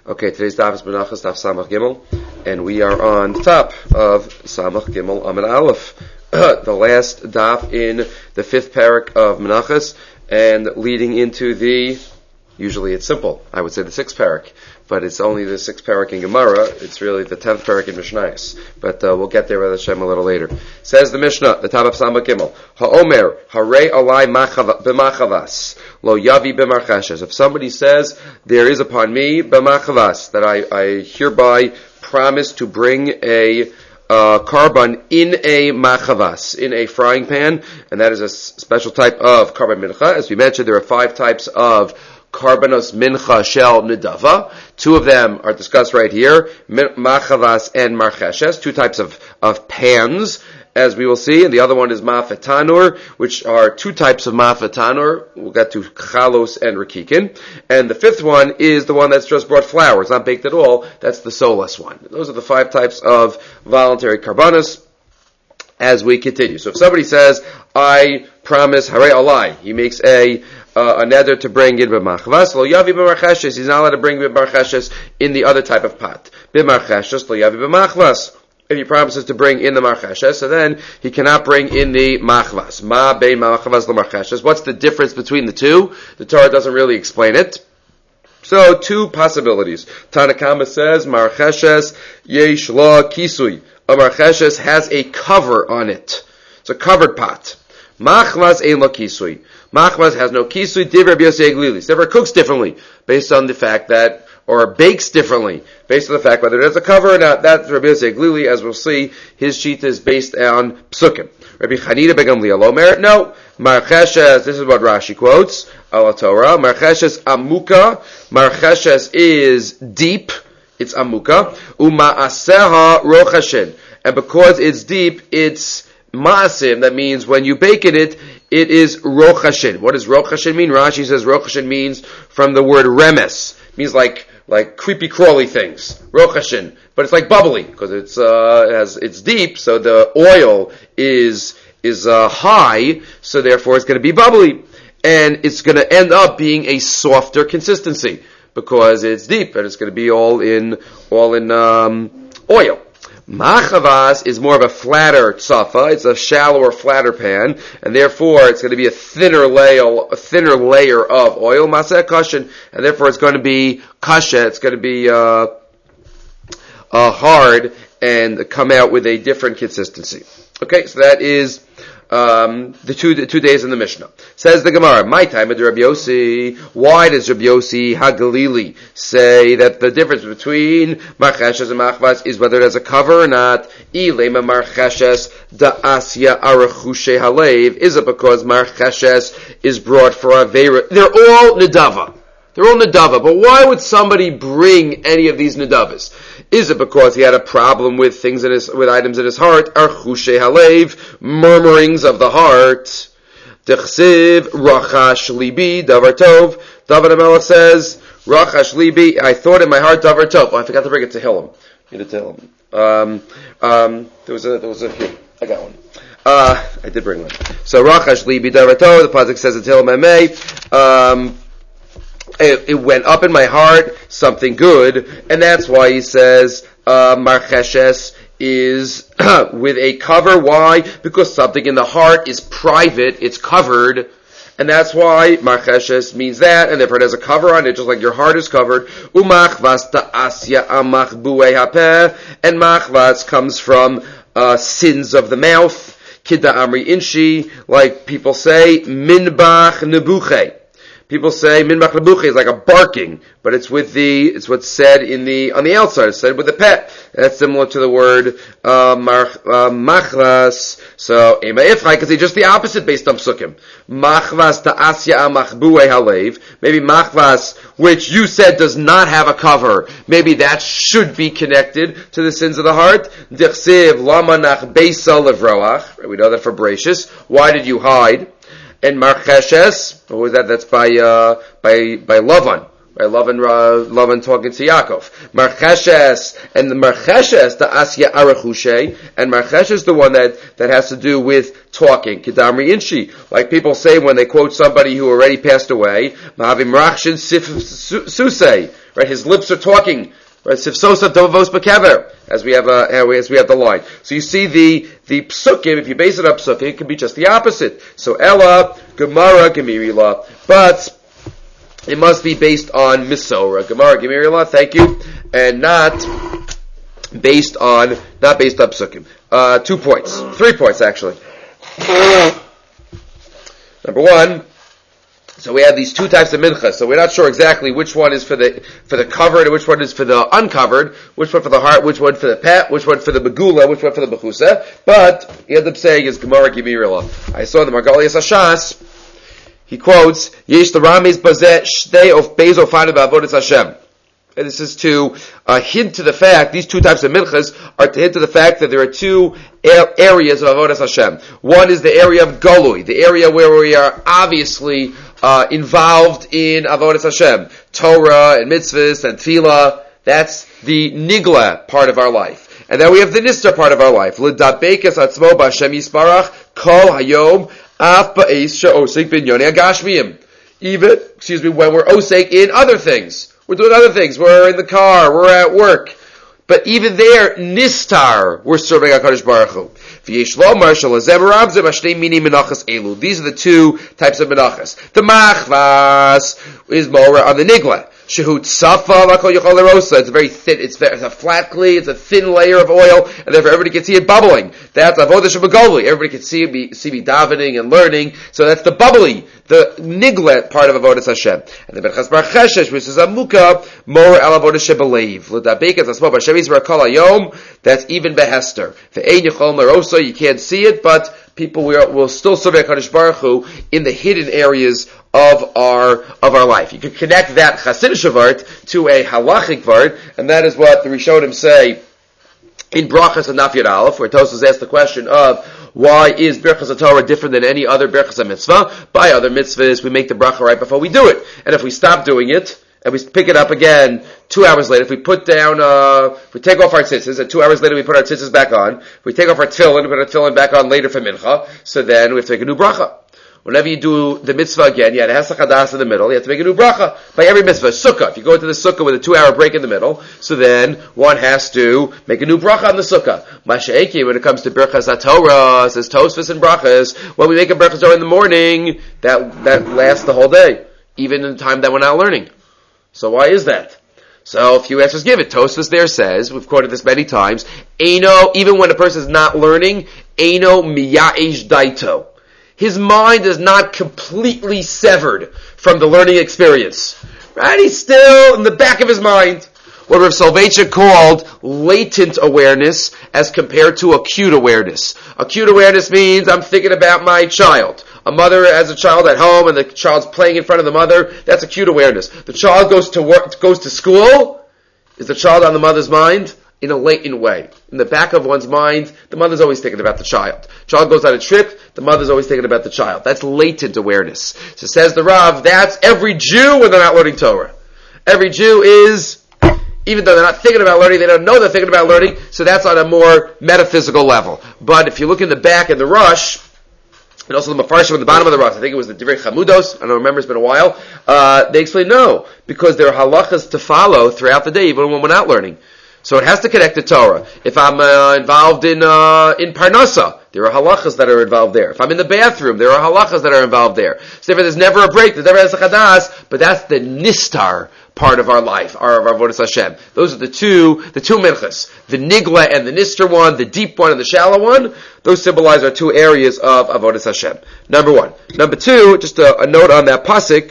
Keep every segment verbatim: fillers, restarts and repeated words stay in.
Okay, today's daf is Menachos daf Samach Gimel, and we are on the top of Samach Gimel Amud Aleph, the last daf in the fifth parak of Menachos, and leading into the, usually it's simple, I would say the sixth parak, but it's only the sixth parak in Gemara, it's really the tenth parak in Mishnayos, but uh, we'll get there with Hashem a little later. Says the Mishnah, the top of Samach Gimel, Ha'omer, Harei alai b'machavas, lo yavi b'marchashes. If somebody says, there is upon me b'machavas, that I, I hereby promise to bring a uh, carbon in a machavas, in a frying pan, and that is a s- special type of carbon mincha. As we mentioned, there are five types of Karbanos mincha shel nedava. Two of them are discussed right here, machavas and marcheshes, two types of, of pans, as we will see, and the other one is ma'afetanur, which are two types of ma'afetanur. We'll get to chalos and rakikin. And the fifth one is the one that's just brought flour. It's not baked at all. That's the soulless one. Those are the five types of voluntary karbanos as we continue. So if somebody says, I promise, harei alai, he makes a Uh, a nether to bring in b'machvas, lo yavi b'marcheshes, he's not allowed to bring b'marcheshes in the other type of pot. B'marcheshes, lo yavi b'machvas. If he promises to bring in the marcheshes, so then he cannot bring in the machvas. Ma bein machvas lo marcheshes. What's the difference between the two? The Torah doesn't really explain it. So, two possibilities. Tanakama says, marcheshes yesh la kisui. A marcheshes has a cover on it. It's a covered pot. Machvas ein la kisui. Machvas has no kisui, div Rabbi Yossi Eglili. Never cooks differently, based on the fact that, or bakes differently, based on the fact whether it has a cover or not. That's Rabbi Yossi Eglili, as we'll see, his sheet is based on psukim. Rabbi Chanina ben Gamliel Omer, no, marcheshes, this is what Rashi quotes, ala Torah, marcheshes amuka, marcheshes is deep, it's amuka, uma'aseha rochashin, and because it's deep, it's ma'asim, that means when you bake in it, it is rochashin. What does rochashin mean? Rashi says rochashin means from the word remes. It means like, like creepy crawly things. Rochashin. But it's like bubbly, because it's, uh, has, it's deep, so the oil is, is, uh, high, so therefore it's gonna be bubbly. And it's gonna end up being a softer consistency, because it's deep, and it's gonna be all in, all in, um, oil. Machavas is more of a flatter tzafa. It's a shallower, flatter pan, and therefore it's going to be a thinner layer, a thinner layer of oil. Maseh kashin, and therefore it's going to be kasha. It's going to be uh, uh, hard and come out with a different consistency. Okay, so that is um, the two the two days in the Mishnah. Says the Gemara, my time at Rabbi Yossi. Why does Rabbi Yossi Hagalili say that the difference between marcheshes and machvas is whether it has a cover or not? Ilema marcheshes da asya arachushe halev. Is it because marcheshes is brought for avera? They're all nedava. They're all nedava. But why would somebody bring any of these nedavas? Is it because he had a problem with things in his, with items in his heart? Archushe halev, murmurings of the heart. Dechsiv, rachash libi, davar tov. David HaMelech says, rachash libi, I thought in my heart, davar tov. Oh, I forgot to bring it to Tehillim. Get it to Tehillim. Um, um, there was a, there was a, here, I got one. Uh, I did bring one. So, rachash libi, davar tov, the pasuk says in Tehillim Mei, um, It, it went up in my heart, something good, and that's why he says, uh, marcheshes is with a cover. Why? Because something in the heart is private, it's covered, and that's why marcheshes means that, and therefore it has a cover on it, just like your heart is covered. Umachvas ta'asya amach bu'ei hapeh, and machvas comes from, uh, sins of the mouth, kidda amri inshi, like people say, minbach nebuche. People say minbach lebuche is like a barking, but it's with the, it's what's said in the, on the outside, it's said with the pet. That's similar to the word, uh, mar, uh machvas. So, ema ifchai, because it's just the opposite based on psukim. Machvas ta'asya amach bu'ei halev. Maybe machvas, which you said does not have a cover, maybe that should be connected to the sins of the heart. Dichsiv lama nach beisa levroach. We know that for Bereshis. Why did you hide? And marcheshes, what was that? That's by, uh, by, by Lavan. Right, Lavan, uh, Lavan talking to Yaakov. Marcheshes, and the Marcheshes, the Asya Arachushe, and Marcheshes is the one that, that has to do with talking. Kedamri Inshi. Like people say when they quote somebody who already passed away, Mahavim Rachshin Sif Susei. Right, his lips are talking. Right, Sifsosa Dovos Bekever, as we have uh, as we have the line. So you see the the psukim. If you base it up psukim, it can be just the opposite. So Ella, Gemara, Gemirila, but it must be based on Misora, Gemara, Gemirila. Thank you, and not based on not based on psukim. Uh, two points, three points actually. Number one. So we have these two types of minchas. So we're not sure exactly which one is for the for the covered and which one is for the uncovered, which one for the heart, which one for the pet, which one for the begula, which one for the bechusa. But he ends up saying is Gemara Gemirila. I saw the Margalias Hashas. He quotes Yesh the Ramis Bazeh Shtei of Bezo Fanu Ba'avodas Hashem. And this is to uh, hint to the fact, these two types of minchas are to hint to the fact that there are two areas of Avodas Hashem. One is the area of Golui, the area where we are obviously uh, involved in Avodas Hashem. Torah and mitzvahs and tefillah, that's the nigla part of our life. And then we have the nistar part of our life. L'dabekas atzmo b'Hashem yisparach kol hayom af ba'es she'osek b'nyonei agashmiyim. Even, excuse me, when we're osek in other things. We're doing other things. We're in the car. We're at work. But even there, nistar, we're serving HaKadosh Baruch Hu. These are the two types of menachas. The machvas is more on the nigla. Shehut safa l'kol yochal l'rosa. It's very thin. It's, very, it's a flat clay. It's a thin layer of oil, and therefore everybody can see it bubbling. That's avodah shebagoli. Everybody can see me, see me davening and learning. So that's the bubbly, the niglet part of avodas Hashem. And the Berchas Bar Cheshesh, which is a muka, more al avodah shebeleiv. L'dabekas asmo b'Hashem yisrael kol hayom. That's even behester. Ve'ein yochal l'rosa. You can't see it, but people will, will still serve HaKadosh Baruch Hu in the hidden areas of our of our life. You can connect that Chassidish vart to a halachic vart, and that is what the Rishonim say in Brachas and Nafyat Aleph, where Tosfos asks the question of why is Birchas HaTorah different than any other Birchas HaMitzvah? By other mitzvahs, we make the bracha right before we do it, and if we stop doing it and we pick it up again two hours later, if we put down, uh, if we take off our tzitzis, and two hours later we put our tzitzis back on, if we take off our tefillin and put our tefillin back on later for mincha, so then we have to make a new bracha. Whenever you do the mitzvah again, you had a hesach hadas in the middle, you have to make a new bracha. By every mitzvah, sukkah, if you go into the sukkah with a two hour break in the middle, so then one has to make a new bracha on the sukkah. Masha'eki, when it comes to Birchas HaTorah, says Tosfos and brachas, when we make a Birchas HaTorah in the morning, that, that lasts the whole day, even in the time that we're not learning. So why is that? So a few answers give it. Tosfos there says, we've quoted this many times, Eino, even when a person is not learning, Eino miya'ish daito. His mind is not completely severed from the learning experience. Right? He's still in the back of his mind. What Rav Soloveitchik called latent awareness as compared to acute awareness. Acute awareness means I'm thinking about my child. A mother has a child at home and the child's playing in front of the mother. That's acute awareness. The child goes to work, goes to school. Is the child on the mother's mind? In a latent way. In the back of one's mind, the mother's always thinking about the child. Child goes on a trip, the mother's always thinking about the child. That's latent awareness. So says the Rav, that's every Jew when they're not learning Torah. Every Jew is, even though they're not thinking about learning, they don't know they're thinking about learning, so that's on a more metaphysical level. But if you look in the back in the Rush, and also the Mefarshim on the bottom of the Rush, I think it was the Divrei Chamudos, I don't remember, it's been a while, uh, they explain no, because there are halachas to follow throughout the day, even when we're not learning. So it has to connect to Torah. If I'm uh, involved in uh, in Parnasa, there are halachas that are involved there. If I'm in the bathroom, there are halachas that are involved there. So if there's never a break, there's never a chadas, but that's the nistar part of our life, our, of our avodas Hashem. Those are the two, the two minchas. The nigla and the nistar one, the deep one and the shallow one, those symbolize our two areas of avodas Hashem. Number one. Number two, just a, a note on that pasuk,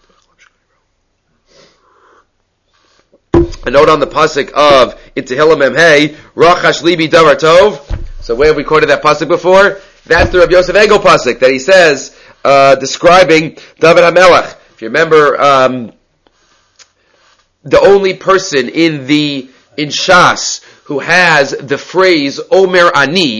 a note on the pasuk of in Tehillim Mem Hey, Rachash Libi Davar Tov. So where have we quoted that pasuk before? That's the Rav Yosef Egel pasuk that he says, uh, describing David HaMelech. If you remember, um, the only person in the in Shas who has the phrase Omer Ani,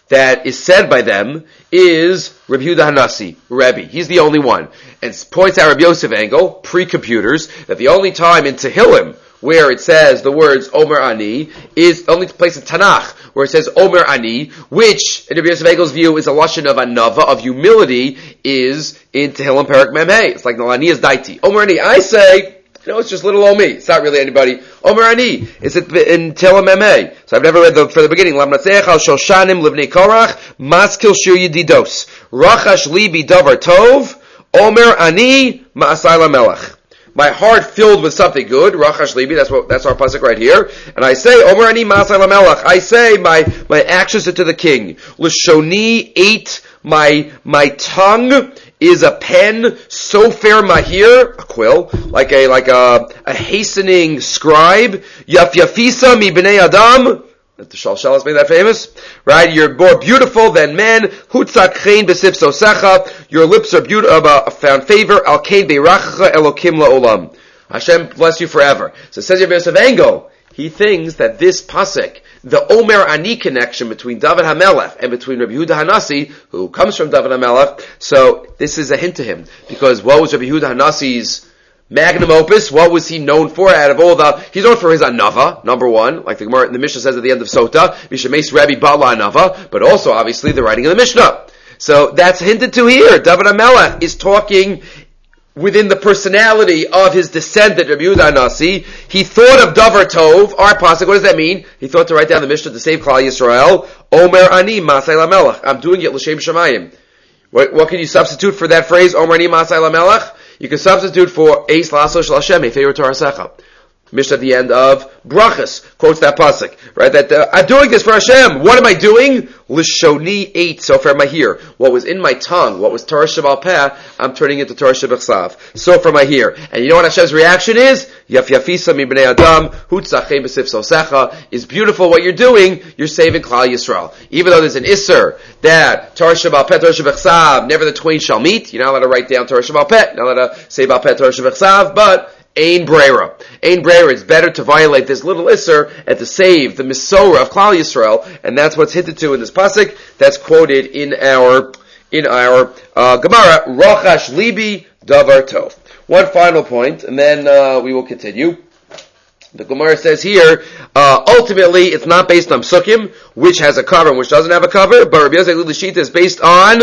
that is said by them is Rabbi Yehuda Hanassi, Rebbe. He's the only one. And points out Rabbi Yosef Engel, pre-computers, that the only time in Tehillim where it says the words Omer Ani is the only place in Tanakh where it says Omer Ani, which, in Rabbi Yosef Engel's view, is a lashon of anava, of humility, is in Tehillim Perek Mem Hey. It's like Nalani is Daiti. Omer Ani, I say, no, it's just little old me. It's not really anybody. Omer Ani. It's in Tehillim Mem Hey. So I've never read the, for the beginning. Lam Natseach al Shoshanim Livnei Korach, Maskil Shir Yedidos, Rachash Libi Davar Tov, Omer Ani, Ma'asai LaMelech. My heart filled with something good, Rachash Libi, that's what, that's our pasuk right here. And I say, Omer Ani Ma'asai LaMelech. I say, my, my actions are to the king. L'shoni ate, my, my tongue is a pen, sofer mahir, a quill, like a, like a, a hastening scribe. Yaf yafisa mi b'nei adam. The Shalshalas made that famous, right? You're more beautiful than men. Hutzak chein b'sif sosecha. Your lips are beautiful, uh, found favor. Al kein beirachacha elokim la'olam. Hashem bless you forever. So it says Rabbi Yosef Engel, he thinks that this pasuk, the Omer Ani connection between David HaMelech and between Rabbi Yehuda Hanassi, who comes from David HaMelech, so this is a hint to him. Because what was Rabbi Yehuda Hanassi's magnum opus? What was he known for out of all the... He's known for his anava, number one, like the Gemara, the Mishnah says at the end of Sota, Mishameis Rabbi Bala anava, but also obviously the writing of the Mishnah. So that's hinted to here. David HaMelech is talking within the personality of his descendant, Rabbi Yehuda Hanassi. He thought of Davar Tov, our pasuk. What does that mean? He thought to write down the Mishnah to save Klal Yisrael. Omer Ani Masai LaMelech. I'm doing it l'shem shamayim. What, what can you substitute for that phrase, Omer Ani Masai LaMelech? You can substitute for Eis Laso Shel Hashem, a favor to our Secha. Mishnah at the end of Brachas quotes that pasuk, right? That uh, I'm doing this for Hashem. What am I doing? Lishoni eight sofer mahir. What was in my tongue, what was Torah Shebal Peh, I'm turning into Torah Shebechsav. Sofer mahir. And you know what Hashem's reaction is? Yaf yafisa mi b'nei adam hutzachei b'sif sosecha. Is beautiful what you're doing. You're saving Klal Yisrael. Even though there's an isser that Torah Shebal Peh, Torah Shebechsav, never the twain shall meet. You're not allowed to write down Torah Shebal Peh. You're not allowed to say Bal Peh, Torah Shebechsav, but Ein Breira. Ein Breira. It's better to violate this little Isser and to save the Misorah of Klal Yisrael, and that's what's hinted to in this pasuk. That's quoted in our in our uh, Gemara. Rachash Libi Davar Tov. One final point, and then uh, we will continue. The Gemara says here, uh, ultimately, it's not based on Psukim, which has a cover and which doesn't have a cover, but Rabbi Yosef Lishita is based on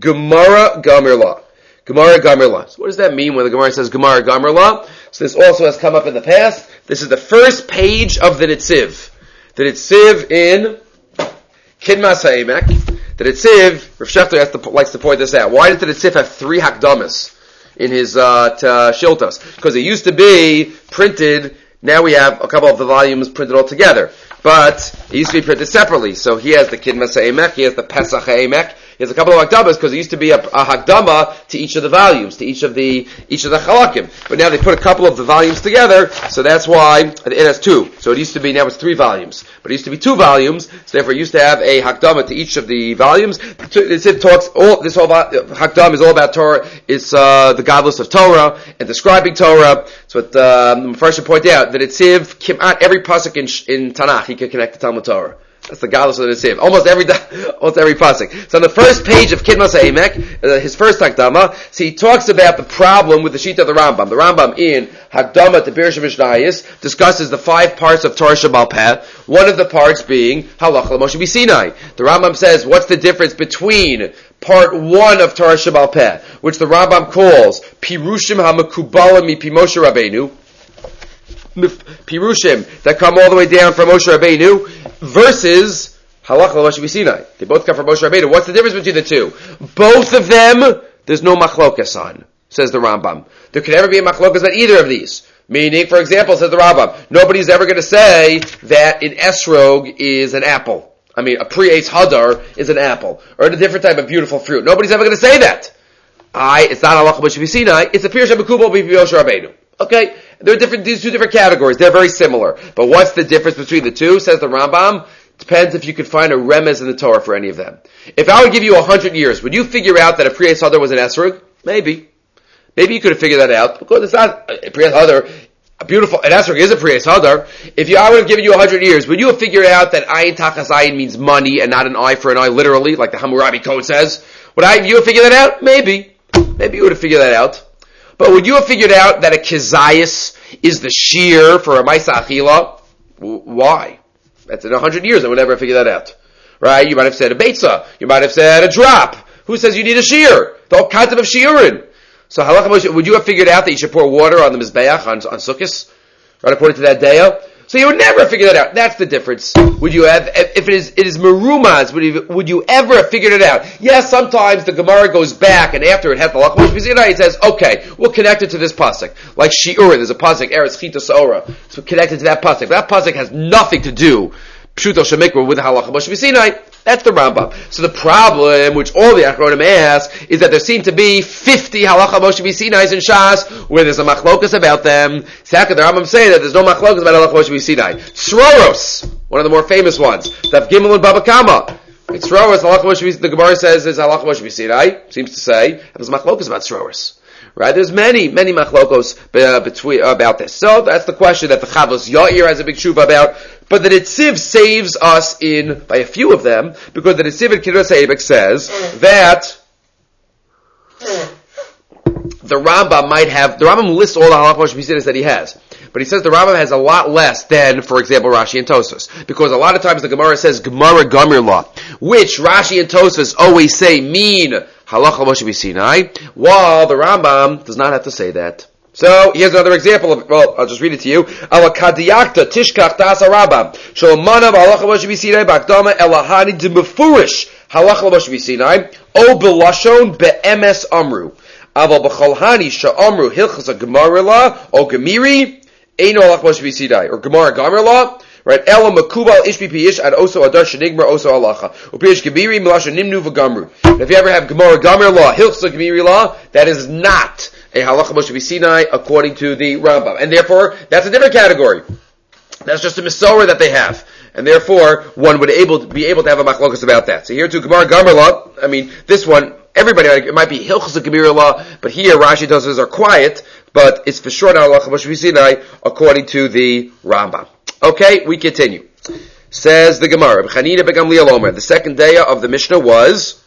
Gemara Gamirla. Gemara Gamirla. So what does that mean when the Gemara says Gemara Gamirla? So this also has come up in the past. This is the first page of the Nitziv. The Nitziv in Kidmas HaEmek. The Nitziv, Rav Shechter likes to point this out. Why did the Nitziv have three Hakdamas in his uh, t- uh, Shiltos? Because it used to be printed, now we have a couple of the volumes printed all together. But it used to be printed separately. So he has the Kidmas HaEmek, he has the Pesach HaEmek, he has a couple of Hakdamas because it used to be a, a Hakdama to each of the volumes, to each of the each of the Chalakim. But now they put a couple of the volumes together, so that's why it has two. So it used to be, now it's three volumes. But it used to be two volumes, so therefore it used to have a Hakdama to each of the volumes. It talks, all, this whole Hakdama is all about Torah. It's uh, the godless of Torah and describing Torah. So it, um, first should point out that it's Kimat, every pasuk in, in Tanakh, he can connect to Talmud Torah. That's the godless of the Nitziv. Almost every, almost every pasuk. So on the first page of Kidmas HaEmek, uh, his first Hakdama, so he talks about the problem with the Shita of the Rambam. The Rambam in Hakdama to Pirush Mishnayos discusses the five parts of Torah Shebal Peh. One of the parts being Halacha L'Moshe B'Sinai. The Rambam says, what's the difference between part one of Torah Shebal Peh, which the Rambam calls Pirushim HaMekubalim Mi Moshe Rabbeinu, Pirushim that come all the way down from Moshe Rabbeinu, versus Halacha L'Moshe B'Sinai. They both come from Moshe Rabbeinu. What's the difference between the two? Both of them, there's no machlokas on, says the Rambam. There can never be a machlokas on either of these. Meaning, for example, says the Rambam, nobody's ever going to say that an esrog is an apple. I mean, a pre-Eitz Hadar is an apple, or a different type of beautiful fruit. Nobody's ever going to say that. I, it's not Halacha L'Moshe B'Sinai, it's a Pirush HaMekubal B'Moshe Rabbeinu. Okay? There are different, these two different categories. They're very similar. But what's the difference between the two? Says the Rambam. Depends if you could find a remez in the Torah for any of them. If I would give you a hundred years, would you figure out that a Pri Eitz Hadar was an esrog? Maybe. Maybe you could have figured that out. Because it's not, a Pri Eitz Hadar Beautiful. And that's is a Priyas Hadar. If you, I would have given you a hundred years, would you have figured out that Ayin Tachas Ayin means money and not an eye for an eye, literally, like the Hammurabi Code says? Would I, you have figured that out? Maybe. Maybe you would have figured that out. But would you have figured out that a Kizayas is the shear for a Maisa Achila? Why? That's in a hundred years. I would never figure that out. Right? You might have said a Beitza. You might have said a drop. Who says you need a shear? The whole concept of shiurin. So halacha Moshe, would you have figured out that you should pour water on the Mizbeach, on, on Sukkos? Right, according to that daya? So you would never figure that out. That's the difference. Would you have, if it is, it is merumaz, would you, would you ever have figured it out? Yes, sometimes the Gemara goes back, and after it has the halacha Moshe, it says, okay, we'll connect it to this pasuk. Like shiurin, there's a pasuk, Eretz Chita Saora. So connected to that pasuk. That pasuk has nothing to do, Pshuto Shemikra, with the halacha Moshe Sinai. That's the Rambam. So the problem, which all the Achronim ask, is that there seem to be fifty halacha Moshe Sinais in Shas, where there's a machlokas about them. Second, the Rambam say that there's no machlokas about halacha Moshe Sinai. Tzroros, one of the more famous ones. Daf Gimel and Baba Kama. It's Tzroros, halacha Moshe, the Gemara says is halacha Moshe Sinai, seems to say, and there's machlokas about Tzroros. Right? There's many, many machlokos uh, between, uh, about this. So that's the question that the Chavos Yair has a big shuva about. But the Netziv saves us in, by a few of them, because the Netziv in Kiddus Eibek says that the Rambam might have, the Rambam lists all the halacha Moshe that he has. But he says the Rambam has a lot less than, for example, Rashi and Tosfos. Because a lot of times the Gemara says Gemara Gomer Law, which Rashi and Tosfos always say mean halacha Moshe Sinai, while the Rambam does not have to say that. So, here's another example of, well, I'll just read it to you. Ala kadiyakta tishkach das harabam. Shalomanav halacha Moshe Sinai b'akdama elahani d'mefurish halacha Moshe Sinai o b'lashon be'emes amru. Aval b'cholhani sha'amru hilchas a-gemarila o gemiri eino halacha Moshe Sinai. Or gemara gamerla. Right? Ela makubal ish pipish ad oso adar shenigmar oso halacha. Upish gemiri milasha nimnu v'gamru. If you ever have gemara gamerla, hilchas a-gemiri law, that is not a halacha Moshe Sinai according to the Rambam. And therefore, that's a different category. That's just a Mesorah that they have. And therefore, one would able to be able to have a machlokas about that. So here to Gemara Gomer Law, I mean, this one, everybody, it might be Hilchas of Gemara Law, but here Rashi does are quiet, but it's for sure not halacha Moshe Sinai according to the Rambam. Okay, we continue. Says the Gemara, Chanina ben Gamliel Omer, the second day of the Mishnah was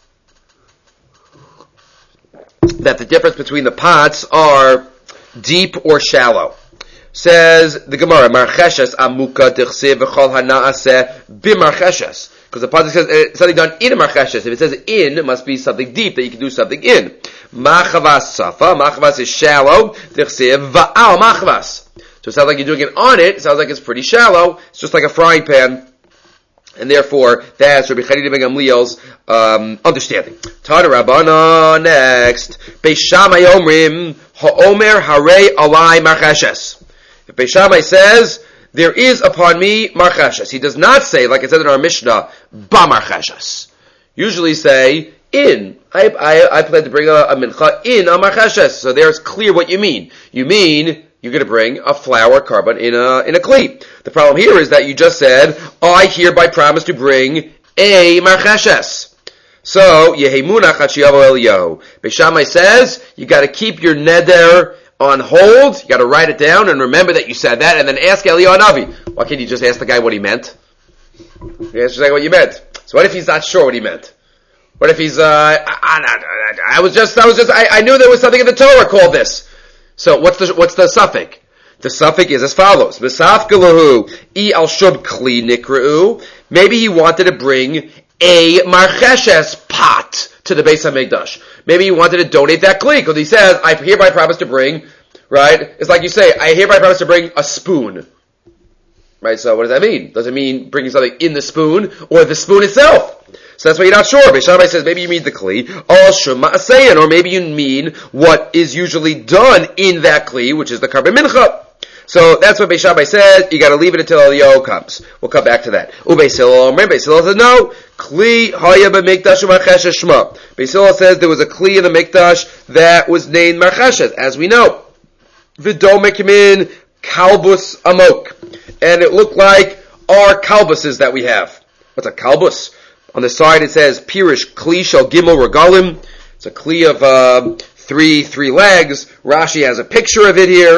that the difference between the pots are deep or shallow. Says the Gemara, Marcheshes amuka dichsev v'chol hanaaseh b'marcheshes. Because the pasuk says uh, something done in a marcheshes. If it says in, it must be something deep that you can do something in. Machavas safa, machavas is shallow. Dichsev va'al machavas. So it sounds like you're doing it on it. It sounds like it's pretty shallow. It's just like a frying pan. And therefore, that's Rabbi Chanina ben Gamliel's um, understanding. Tana Rabbana next. Beis Shammai omrim ha'omer harei alai marcheshes. If Beis Shammai says there is upon me marcheshes, he does not say, like it said in our Mishnah, ba marcheshes. Usually say in. I I, I plan to bring a, a mincha in a marcheshes. So there it's clear what you mean. You mean you're going to bring a flour carbon in a in a kli. The problem here is that you just said, I hereby promise to bring a marcheshes. So, Yehemunach Hachiavo Eliyahu. Beis Shammai says, you got to keep your neder on hold, you got to write it down and remember that you said that, and then ask Eliyahu Navi. Why can't you just ask the guy what he meant? You ask the guy what you meant. So what if he's not sure what he meant? What if he's, uh, I, I, I, I was just, I was just, I, I knew there was something in the Torah called this. So what's the what's the suffix? The suffix is as follows: V'safkalahu I al shub kli nikra'u. Maybe he wanted to bring a marcheshes pot to the Beis Hamikdash. Maybe he wanted to donate that kli because he says, "I hereby promise to bring." Right? It's like you say, "I hereby promise to bring a spoon." Right? So what does that mean? Does it mean bringing something in the spoon or the spoon itself? So that's why you're not sure. Beis Shammai says maybe you mean the kli, al shema aseyan, or maybe you mean what is usually done in that kli, which is the karban mincha. So that's what Beis Shammai says. You got to leave it until Eliyahu comes. We'll come back to that. Ubeis Hillel, remember Beis Hillel says no. Kli haya b'mikdash u'marcheshes shma. Beis Hillel says there was a kli in the mikdash that was named marcheshes, as we know. V'domek min kalbus amok, and it looked like our kalbuses that we have. What's a kalbus? On the side it says Pirish Kli Shel Gimel Regalim. It's a Kli of uh, three three legs. Rashi has a picture of it here.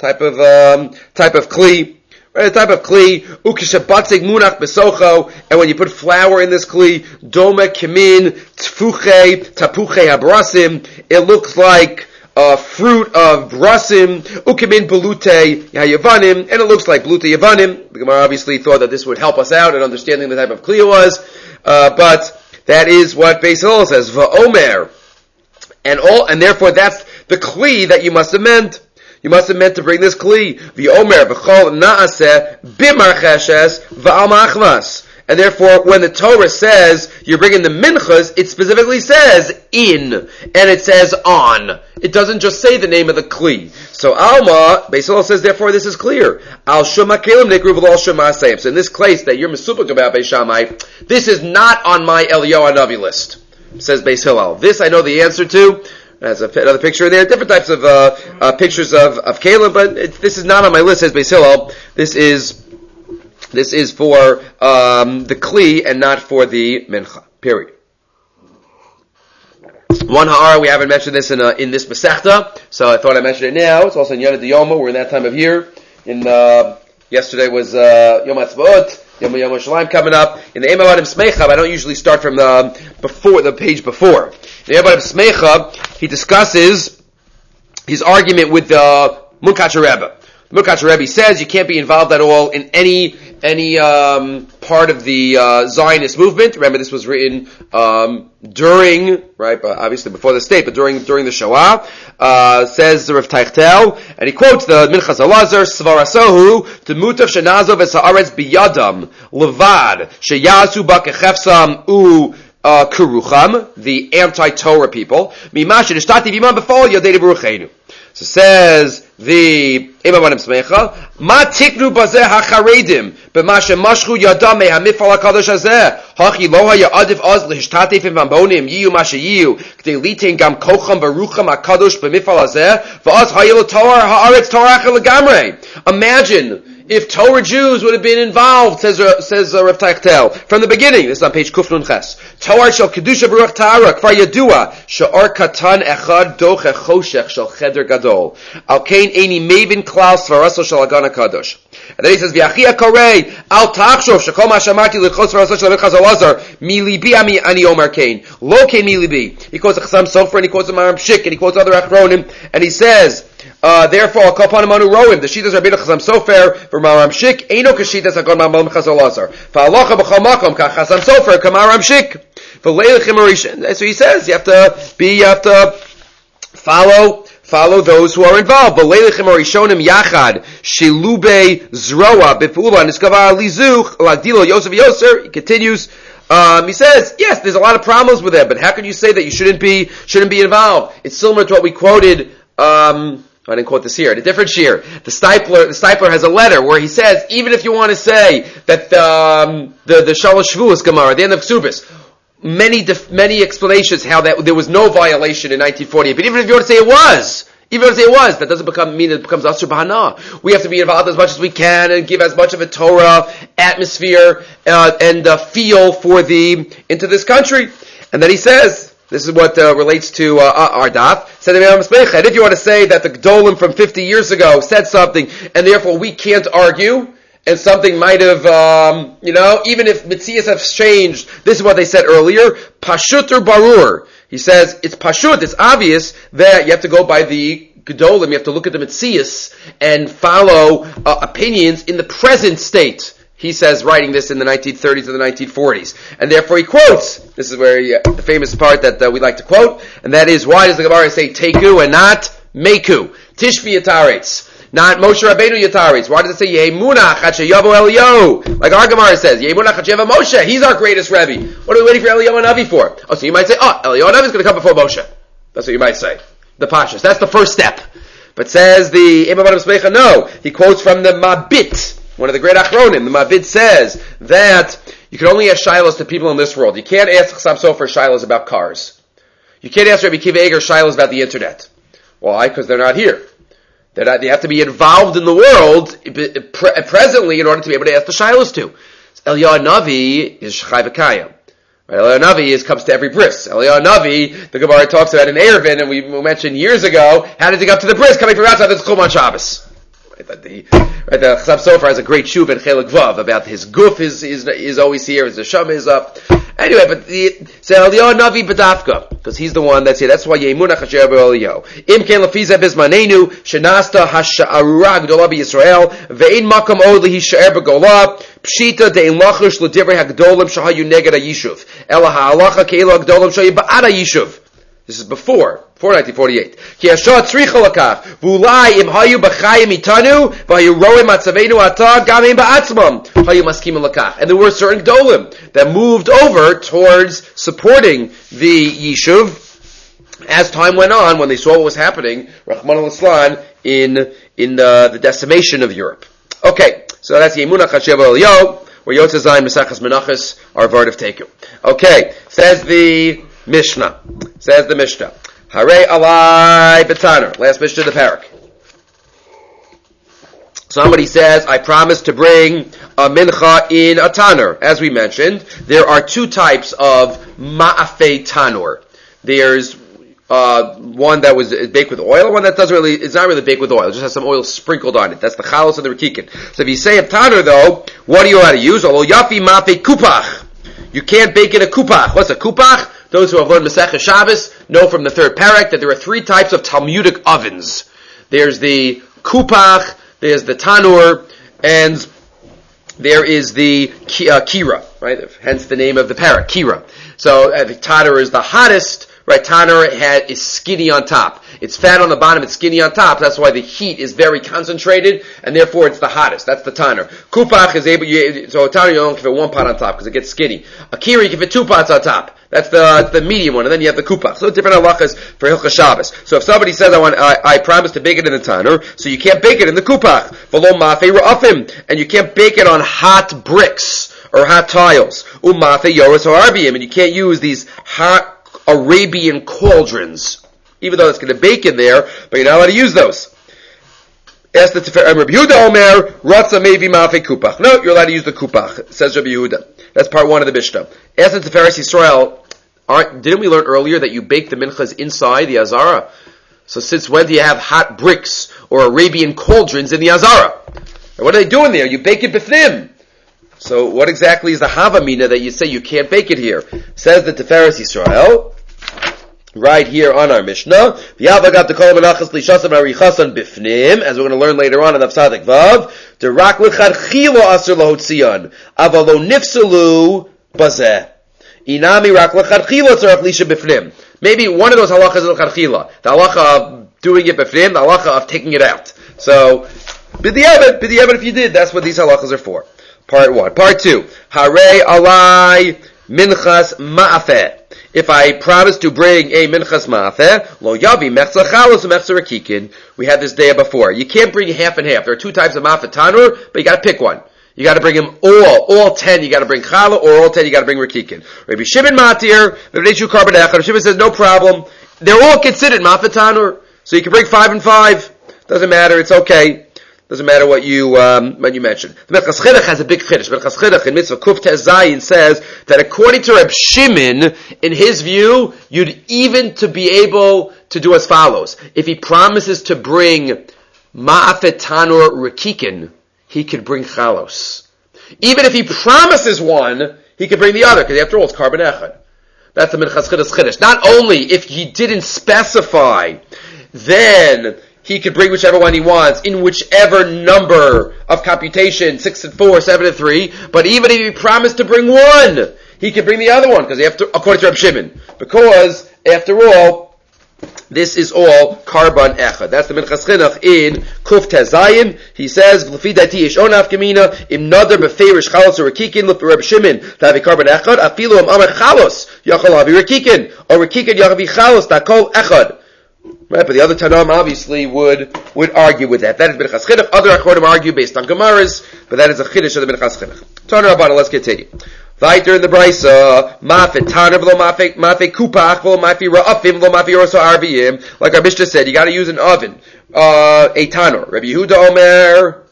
type of um, type of kli. Right, a type of kli, ukishabatzig munach besocho, and when you put flour in this kli, doma kimin tfuche tapuche habrasim, it looks like a fruit of brasim, ukimin belute yavanim, and it looks like belute yavanim. The Gemara obviously thought that this would help us out in understanding the type of kli it was, uh, but that is what Beis Hillel says, va'omer, and all, and therefore that's the kli that you must have meant. You must have meant to bring this kli. V'omer v'chol na'aseh bimar cheshes v'al machmas. And therefore, when the Torah says you're bringing the minchas, it specifically says in, and it says on. It doesn't just say the name of the kli. So Alma, Beis Hillel says, therefore this is clear. Al shema kelim nikru v'lo shema asayim. So in this case that you're mesupik about Beis Shammai, this is not on my Eliyahu Hanavi list, says Beis Hillel. This I know the answer to. There's another picture in there, different types of uh, uh, pictures of, of Caleb, but it, this is not on my list, says Beis Hillel. This is, this is for um, the Kli and not for the Mincha, period. One Ha'ara, we haven't mentioned this in uh, in this Masechta, so I thought I mentioned it now. It's also in Yonah D'Yoma, we're in that time of year. In uh, Yesterday was uh, Yom HaTzvaot, Yom Yom HaShalayim coming up. In the Emav Adam Smeicha, I don't usually start from the before the page before. In the Emav Adam Smeicha, he discusses his argument with the Munkach Rebbe. The Munkach Rebbe says you can't be involved at all in any any um, part of the uh, Zionist movement. Remember, this was written um, during, right, but obviously before the state, but during during the Shoah. Uh, says the Rav Teichtel, and he quotes the Minchas Elazar, Svarasohu, Temutav Shenazov es haaretz biyadam, Levad, Sheyasu ba kechefsam u uh, Kurucham, the anti-Torah people, Mimash Nishtati Viman Befol Yodei Baruchenu. So says the Imam Adam Smecha, Ma tiknu bazeh hacharedim, b'ma shemashchu yadam mehamifal hakadosh hazeh, hachi lo haya adif az lehishtatif v'ambonim yiyu ma sheyiyu, k'dei litin gam kocham barucham hakadosh b'mifal hazeh, v'az hayil Torah haaretz Torah legamrei. Imagine if Torah Jews would have been involved, says uh, says uh, Rav Teichtel, from the beginning. This is on page Kuf Nun Ches. Torah shel kedusha baruch ta'ara kvar yadua she'or katan echad doch echoshech shel cheder gadol al kain eini mevin klal svaraso shel hagan hakadosh. And then he says v'achi hakorei al tachshov shekol ma shamarti l'chos svaraso shel Minchas Elazar mi libi ami ani omer kain lo kain mi libi. He quotes a Chassam Sofer and he quotes a Maram Shik and he quotes other Achronim and he says. Uh, therefore, I'll call upon him on Roim. The Shitas Rabbeinu Chassam Sofer for Maram Shik. Eino kashitas hakon ma'amal Minchas Elazar. Fa'alocha b'chol makom ka Chassam Sofer ka Maram Shik. V'leilichem arishin. So he says you have to be, you have to follow, follow those who are involved. V'leilichem arishonim yachad shilube zroa b'pula niskava lizuch lagdilo Yosef Yoser. He continues. Um, he says, yes, there's a lot of problems with that, but how can you say that you shouldn't be shouldn't be involved? It's similar to what we quoted. Um, I didn't quote this here. A different shear. The Stipler, the Stipler has a letter where he says, even if you want to say that the um, the, the Shalosh Shavuos Gemara at the end of Ksubis, many def- many explanations how that there was no violation in nineteen forty-eight. But even if you want to say it was, even if you want to say it was, that doesn't become mean it becomes Asur B'Hana. We have to be involved as much as we can and give as much of a Torah atmosphere uh, and uh, feel for the into this country. And then he says. This is what uh, relates to uh, our daf. Said the Imam Smecha. And if you want to say that the Gdolim from fifty years ago said something, and therefore we can't argue, and something might have, um, you know, even if Mitzias have changed, this is what they said earlier, Pashut or Barur. He says, it's Pashut, it's obvious that you have to go by the Gdolim, you have to look at the Mitzias and follow uh, opinions in the present state. He says, writing this in the nineteen thirties and the nineteen forties. And therefore he quotes, this is where he, uh, the famous part that uh, we like to quote, and that is, why does the Gemara say Teku and not Meku? Tishvi Yataretz. Not Moshe Rabbeinu Yataretz. Why does it say Yemunach Hachayavo Eliyahu? Like our Gemara says, Yemunach Hachayavo Moshe. He's our greatest Rebbe. What are we waiting for Eliyahu and Avi for? Oh, so you might say, oh, Eliyahu and Avi is going to come before Moshe. That's what you might say. The Pashas. That's the first step. But says the Imam Adam Smecha, no. He quotes from the Mabit. One of the great Achronim, the Mabid says that you can only ask shilos to people in this world. You can't ask Chassam Sofer shilos about cars. You can't ask Rabbi Akiva Eiger shilos about the internet. Why? Because they're not here. They're not, they have to be involved in the world pre- presently in order to be able to ask the shilos to. Eliyahu Navi is Shechai V'Kayim. Right? Eliyahu Navi is, comes to every bris. Eliyahu Navi, the Gemara talks about in Erevin, and we mentioned years ago, how did he go up to the bris coming from outside the Chumash Shabbos? Right, that the right, the Chassam Sofer has a great shuv in Chelik Vav about his guf is is is always here, his neshama is up. Anyway, but the so Eliyahu Navi B'dafka, because he's the one that's here. That's why Yemunach Hashem Eliyahu. Im Ken Lefiza Bismanenu Shenasta Hasha'arura Gdola BeYisrael Ve'in Makam Od Lehishaer B'Gola Pshita De'in Lachush L'Divrei Hagdolim Shahayu Neged HaYishuv Ela HaHalacha Ke'elu Hagdolim Shahayu Ba'ad HaYishuv. This is before, before nineteen forty-eight. Ki Hashat Tzricha Lakach V'ulai Im Hayu B'Chayim Itanu V'Hayu Roim Atzavenu Ata Gamim Ba'atzmam Hayu Maskim Lakach. And there were certain Gdolim that moved over towards supporting the Yishuv as time went on when they saw what was happening, Rahman al-Islan, in, in uh, the decimation of Europe. Okay, so that's Yemunach Hashem Eliyahu, where Yotze Zayin Mesachas Menachos, our Vard of Teku. Okay, says the Mishnah. Says the Mishnah. Hare alai betaner. Last Mishnah of the parak. Somebody says, I promise to bring a mincha in a tanur. As we mentioned, there are two types of ma'afei tanur. There's uh, one that was baked with oil, one that doesn't really, it's not really baked with oil, it just has some oil sprinkled on it. That's the chalos and the rikikin. So if you say a tanur though, what are you allowed to use? Although yafi ma'afei kupach. You can't bake in a kupach. What's a kupach? Those who have learned Masechah Shabbos know from the third parak that there are three types of Talmudic ovens. There's the kupach, there's the tanur, and there is the ki, uh, kira, right? Hence the name of the parak, kira. So uh, the tanur is the hottest, right? Tanur had, is skinny on top. It's fat on the bottom, it's skinny on top. That's why the heat is very concentrated, and therefore it's the hottest. That's the tanur. Kupach is able, you, so a tanur you don't give it one pot on top because it gets skinny. A kira you give it two pots on top. That's the that's the medium one, and then you have the kupach. So different halachas for Hilchas Shabbos. So if somebody says, I want, I, I promise to bake it in the tanur, so you can't bake it in the kupach. V'lo mafei ra'afim, and you can't bake it on hot bricks or hot tiles. Umafei yoros or arbiyim, and you can't use these hot Arabian cauldrons. Even though it's going to bake in there, but you're not allowed to use those. Ask the Tefer, Rabbi Yehuda Omer, Ratza maybe Mafei Kupach. No, you're allowed to use the Kupach, says Rabbi Yehuda. That's part one of the Mishnah. Ask the Teferes Yisrael, aren't, didn't we learn earlier that you bake the minchas inside the Azara? So since when do you have hot bricks or Arabian cauldrons in the Azara? And what are they doing there? You bake it b'fnim. So what exactly is the Havamina that you say you can't bake it here? Says the Teferes Yisrael, right here on our Mishnah, as we're going to learn later on in the Sadik Vav, Derak l'chadchilo aser lahotzion, avalo nifsalu bazeh. Inami rak l'chadchilo tzarach lisha b'fnim. Maybe one of those halachas is l'chadchila. The halacha of doing it b'fnim, the halacha of taking it out. So, b'di'evet, b'di'evet if you did, that's what these halachas are for. Part one. Part two. Hare alai minchas ma'afeh. If I promise to bring a minchas ma'afeh, lo yavi mechza chalos mechza rakikin. We had this day before. You can't bring half and half. There are two types of ma'afeh tanur, but you got to pick one. You got to bring them all, all ten. You got to bring challah, or all ten. You got to bring rakikin. Rabbi Shimon matir, Rabbi Carbon Echad. Shimon says no problem. They're all considered ma'afeh tanur, so you can bring five and five. Doesn't matter. It's okay. Doesn't matter what you um, when you mention. The Minchas Chinuch has a big chiddush. Minchas Chinuch in Mitzvah Kuf Tez Zayin says that according to Reb Shimon, in his view, you'd even to be able to do as follows. If he promises to bring Ma'afet Tanur Rekikin, he could bring Chalos. Even if he promises one, he could bring the other, because after all, it's Carbon Echad. That's the Minchas Chinuch's chiddush. Not only if he didn't specify, then he could bring whichever one he wants in whichever number of computation, six and four, seven and three. But even if he promised to bring one, he could bring the other one because after, according to Reb Shimon, because after all, this is all Karban Echad. That's the Minchas Chinuch in Kuf Tezayin. He says, "L'fi dati ish onaf gemina im nader beferish chalos or rekikin l'fi Reb Shimon to have a Karban Echad afilu am amar chalos yachol havi rekikin or rekikin yachavi chalos takol Echad." Right, but the other Tanaim obviously would would argue with that. That is Minchas Chinuch. Other Achorim argue based on Gemaras, but that is a Chiddush of the Minchas Chinuch. Tana Rabbanan, let's continue. Weiter in the Brisa, Mafet Taner v'lo Mafet Mafet Kupach v'lo Mafet Ra'afim v'lo Mafet Rosa Arbiyim. Like our Mishnah said, you got to use an oven, uh, a Taner. Rabbi Yehuda Omer.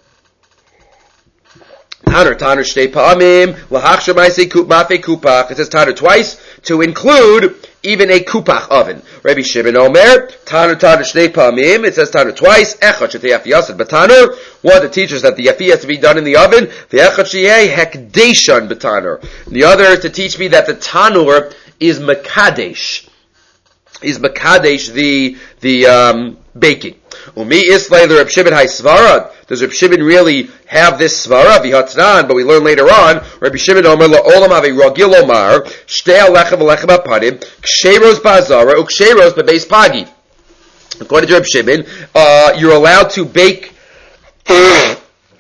Taner, Taner Shtei Pa'amim, L'hachshem Ma'aseh Mafet Kupach. It says Taner twice to include even a kupach oven. Rabbi Shimon Omer, Tanur Tanur Shnei Pamim, it says Tanur twice, Echad Shetei Yafiyasad B'Tanur, one that teaches that the Yafi has to be done in the oven, the Echad Sheyeh Hekdeshan B'Tanur. The other is to teach me that the Tanur is Mekadesh, is Mekadesh the, the, um, baking. Umi Islay the Reb Shimon Haisvara. Does Reb Shimon really have this svara? V'hatnan, but we learn later on. Reb Shimon Omer la'olam havi ragil omar shtei alechem v'lechem apadim ksheros ba'azara uksheros b'beis pagi. According to Reb Shimon, uh, you're allowed to bake the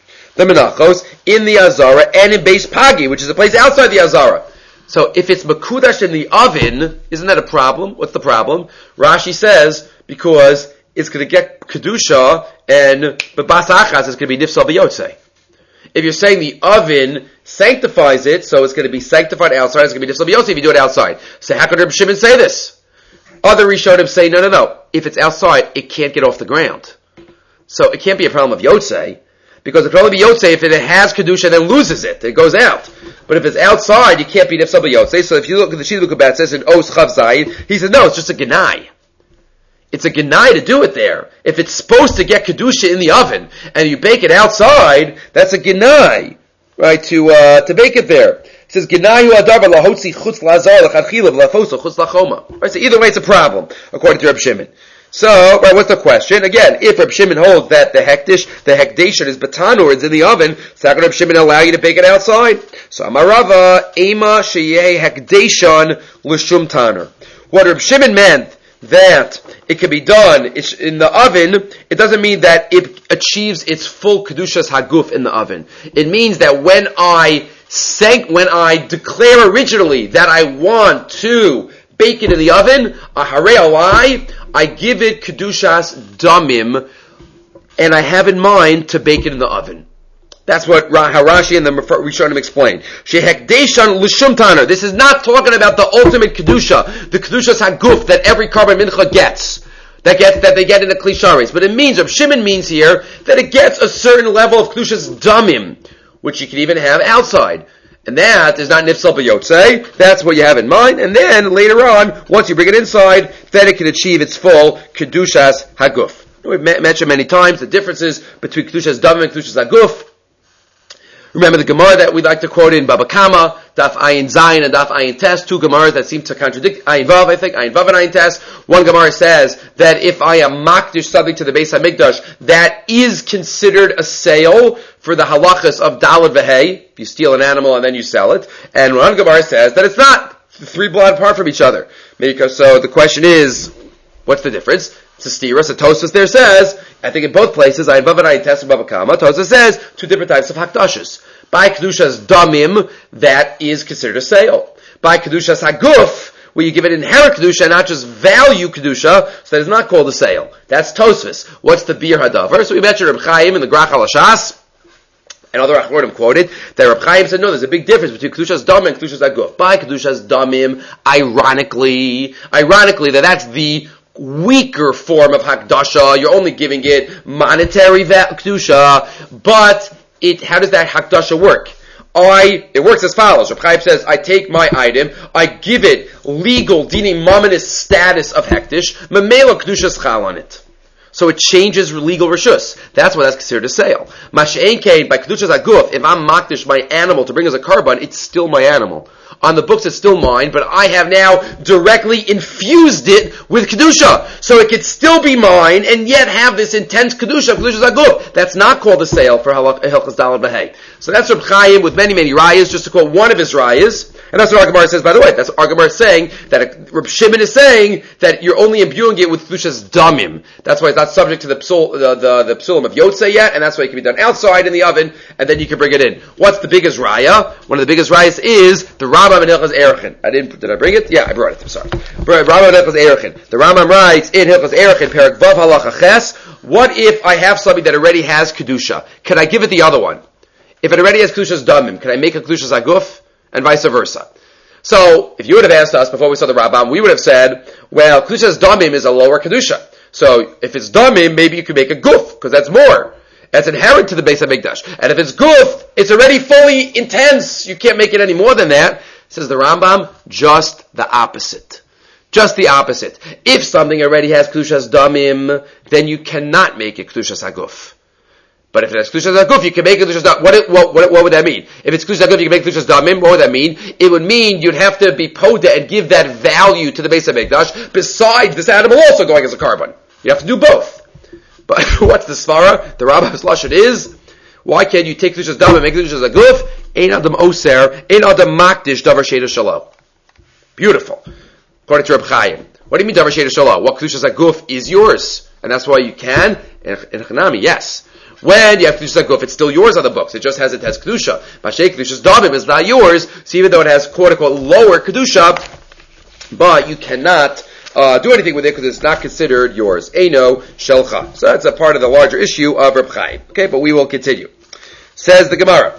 menachos in the azara and in beis pagi, which is a place outside the azara. So if it's mekudash in the oven, isn't that a problem? What's the problem? Rashi says because it's going to get kedusha, and b'bas achas is going to be nifsal b'yotzei. If you're saying the oven sanctifies it, so it's going to be sanctified outside, it's going to be nifsal b'yotzei if you do it outside. So how could Reb Shimon say this? Other Rishonim say, no, no, no. If it's outside, it can't get off the ground. So it can't be a problem of yotzei, because it can only be yotzei if it has kedusha and then loses it. It goes out. But if it's outside, you can't be nifsal b'yotzei. So if you look at the Shidduch Lukabat, it says in Os Chav Zayin, he says, no, it's just a genai. It's a genai to do it there. If it's supposed to get kedusha in the oven and you bake it outside, that's a genai, right? To uh, to bake it there. It says genai hu adar lahotzi chutz lazar lachadchila v'lafoso chutz lachoma. Right. So either way, it's a problem according to Reb Shimon. So, right, what's the question? Again, if Reb Shimon holds that the hektish, the hekdeshan is batanur, it's in the oven, so how can Reb Shimon allow you to bake it outside? So Amarava ema sheyeh hekdeshan l'shum tanur. What Reb Shimon meant that it can be done in the oven, it doesn't mean that it achieves its full kedushas haguf in the oven. It means that when I sank, when I declare originally that I want to bake it in the oven, aharei alai, I give it kedushas damim, and I have in mind to bake it in the oven. That's what Rashi and the Rishonim explain. Shehekdeshan l'shum tanur. This is not talking about the ultimate kedusha, the kedushas haguf that every carbon mincha gets, that gets that they get in the klisharis. But it means, Reb Shimon means here that it gets a certain level of kedushas damim, which you can even have outside, and that is not nifsal b'yotzei. That's what you have in mind. And then later on, once you bring it inside, then it can achieve its full kedushas haguf. We've mentioned many times the differences between kedushas damim and kedushas haguf. Remember the Gemara that we like to quote in Baba Kama, Daf Ayin Zayin and Daf Ayin Tes, two Gemaras that seem to contradict Ayin Vav, I think, Ayin Vav and Ayin Tes. One Gemara says that if I am makdish something to the Beis HaMikdash, that is considered a sale for the halachas of Dalad V'Hei, if you steal an animal and then you sell it. And one Gemara says that it's not. The three blood apart from each other. Because, so the question is, what's the difference? It's a stira. So Tosfos there says, I think in both places, Ayin Vav and Ayin Tes and Baba Kama, Tosfos says two different types of hakdashas. By kedushas damim, that is considered a sale. By kedushas haguf, where you give it inherent kedusha and not just value kedusha, so that is not called a sale. That's Tosfos. What's the bir hadavar? So we mentioned Reb Chaim in the Grach HaLashas, and other Achronim quoted that Reb Chaim said, no, there's a big difference between kedushas damim and kedushas haguf. By kedushas damim, ironically, ironically, that that's the weaker form of hakdasha. You're only giving it monetary kedusha, but it, how does that hakdasha work? I, it works as follows. Reb Chaim says, I take my item, I give it legal, dini mamonis status of hektish, memela kedushas chal on it. So it changes legal reshus. That's why that's considered a sale. Mash'ein kein, by kedushas haguf, if I'm makdish my animal to bring as a karban, it's still my animal. On the books it's still mine, but I have now directly infused it with kedusha. So it could still be mine, and yet have this intense kedusha, kedushas haguf. That's not called a sale for Hilchos Dalad V'Hei. So that's Reb Chaim with many, many rayas, just to quote one of his rayas. And that's what Argamar says, by the way. That's what Argamar is saying, that Reb Shimon is saying that you're only imbuing it with kedushas damim. That's why it's not subject to the psul, the, the, the psulim of yotzei yet, and that's why it can be done outside in the oven, and then you can bring it in. What's the biggest raya? One of the biggest rayas is the Rambam in Hilchos Erechin. I didn't, did I bring it? Yeah, I brought it, I'm sorry. Rambam in Hilchos Erechin. The Rambam writes in Hilchos Erechin, Perek Vav Halacha Ches, what if I have something that already has kedusha? Can I give it the other one? If it already has kedushas damim, can I make a kedushas haguf? And vice versa. So, if you would have asked us before we saw the Rambam, we would have said, well, kedushas damim is a lower kedusha. So, if it's damim, maybe you could make a guf, because that's more. That's inherent to the Beis HaMikdash. And if it's guf, it's already fully intense. You can't make it any more than that. Says the Rambam, just the opposite. Just the opposite. If something already has Kedushas Damim, then you cannot make it Kedushas Haguf. But if it has Kedushas Haguf, you can make it Kedushas Damim. What, what, what, what would that mean? If it's Kedushas Haguf, you can make Kedushas Damim. What would that mean? It would mean you'd have to be Poda and give that value to the base of Mikdash, besides this animal also going as a carbon. You have to do both. But what's the Svara? The Rabbah's Lashon is, why can't you take Kedushas Damim and make Kedushas Haguf? Ein Adam Oser, Ein Adam Makdish, Davar Sheda Shalom. Beautiful. According to Reb Chaim. What do you mean Davar Sheda Shalom? What Kedushas Haguf is yours. And that's why you can, in Chanami, yes. When you have Kedushas Haguf, it's still yours on the books. It just has, it has Kedusha. Mashay Kedushas Damim is not yours, so even though it has quote unquote lower Kedusha, but you cannot uh, do anything with it because it's not considered yours. Eino Shelcha. So that's a part of the larger issue of Reb Chaim. Okay, but we will continue. Says the Gemara,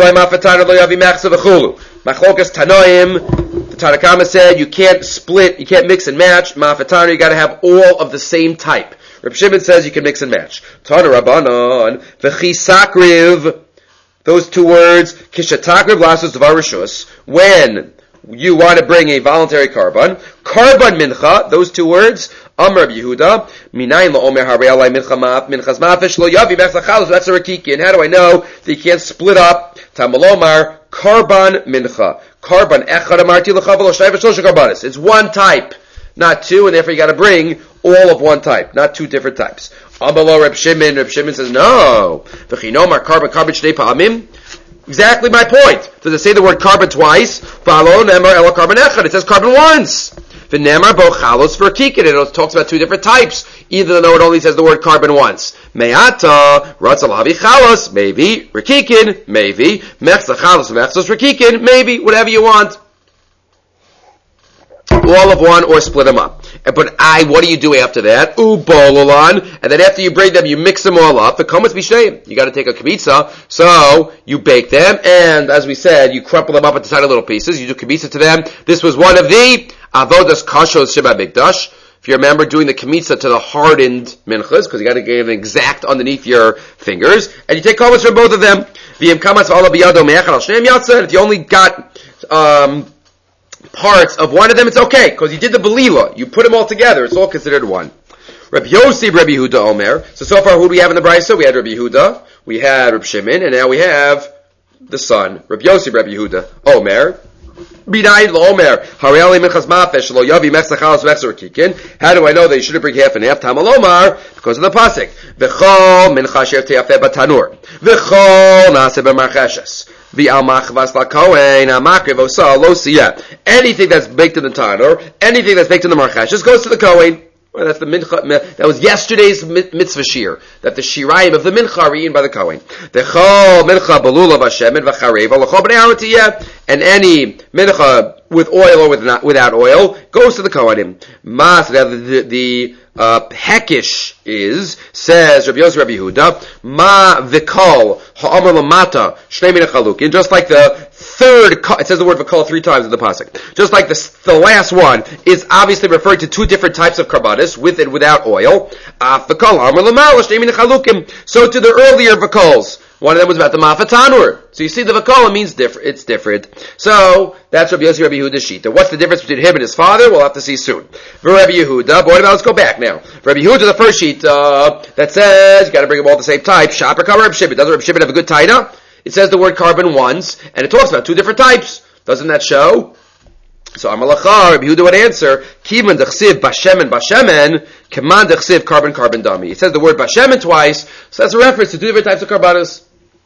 Machlokas Tanoim, the Tanakama said you can't split, you can't mix and match. Ma'afatana, you got to have all of the same type. Reb Shimon says you can mix and match. Tana Rabbanon, V'chisakriv, those two words, Kishatakriv lasos dvar rishus, when you want to bring a voluntary carbon, carbon mincha, those two words, Amar Yehuda, Minayin la'omer harei alai mincha minchas mafish lo yavi mechza chalos, that's a rakikin. How do I know that you can't split up? Tamalomar, carbon mincha. Carbon echad amarti l'chav lo shnei v'shlosh karbanis. It's one type, not two, and therefore you got to bring all of one type, not two different types. Amalo Reb Shimon, Reb Shimon says, no. V'chinomar carbon carbon shnei pa'amim. Exactly my point. Does it say the word carbon twice? V'alo nemar elo carbon echad. It says carbon once. V'nemar bo chalos for kikin. It talks about two different types, even though it only says the word carbon once. Me'ata, ratzal havi chalos, maybe. Rekikin, maybe. Mechza chalos, mechzos rekikin, maybe. Whatever you want. All of one or split them up. But I, what do you do after that? Ubololan. And then after you bring them, you mix them all up. The komas b'shteim. You got to take a kmitza. So you bake them, and as we said, you crumple them up into tiny little pieces. You do kmitza to them. This was one of the avodas kashos sheba mikdash. If you remember doing the kmitza to the hardened minchas, because you got to get an exact underneath your fingers, and you take komas from both of them. V'yim kamas v'ala biyado me'echad al shneim yatsa. If you only got um parts of one of them, it's okay, because you did the belila. You put them all together. It's all considered one. Rabbi Yossi, Rabbi Yehuda, Omer. So, so far, who do we have in the Brisa? We had Rabbi Yehuda, we had Rabbi Shimon, and now we have the son. Rabbi Yossi, Rabbi Yehuda, Omer. B'nai l'Omer. Harei minchas mafesh lo yavi mechza chalos mechza rekikin. How do I know that you shouldn't bring half and half? Tamal Omar, because of the pasuk. V'chol mincha shev te'afeh b'tanur. V'chol na'aseh b'marcheshes. Anything that's baked in the tanur, anything that's baked in the marcheshes goes to the kohen. Well, that's the mincha. That was yesterday's mitzvah shir. That the shirayim of the mincha are eaten by the kohen. The chol mincha belula v'shemen v'charev v'lachol b'nei aretiyah, and any mincha with oil or with not, without oil goes to the kohenim. Mas the the, the uh, hekish is, says Rabbi Yosef Rabbi Yehuda, ma v'kol ha'amar lamata shnei min chalukin, just like the third, it says the word v'kol three times in the pasuk. Just like the, the last one is obviously referring to two different types of karbanis, with and without oil. Uh, v'kol ha'amar lamala shnei min chalukim. So to the earlier v'kols, one of them was about the mafatanur. So you see the v'kol means different, it's different. So that's Rabbi Yosef Rabbi Yehuda's shita. What's the difference between him and his father? We'll have to see soon. For Rabbi Yehuda, boy, let's go back now. Rabbi Yehuda, the first sheet uh, that says you got to bring them all the same type. Shopper cover Rabbi Shimon. Doesn't Rabbi Shimon have a good taina? It says the word carbon once, and it talks about two different types. Doesn't that show? So Amalacha, Rabbi Yehuda would answer, Kiman dechsiv bashemen bashemen, Kiman dechsiv carbon carbon dummy. It says the word bashemen twice, so that's a reference to two different types of carbonas.